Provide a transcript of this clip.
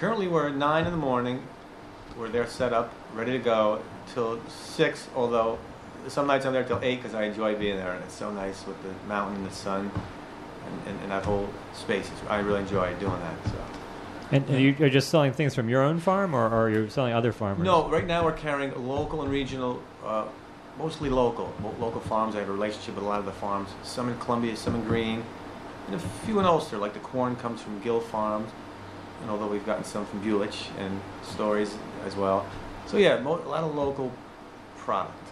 Currently, we're at 9 in the morning. We're there set up, ready to go till 6. Although some nights I'm there till 8 because I enjoy being there, and it's so nice with the mountain and the sun, and that whole space. I really enjoy doing that. So. And you're just selling things from your own farm, or are you selling other farmers? No, right now we're carrying local and regional, mostly local farms. I have a relationship with a lot of the farms. Some in Columbia, some in Greene, and a few in Ulster. Like the corn comes from Gill Farms, and although we've gotten some from Bulich and Stories as well. So yeah, a lot of local product.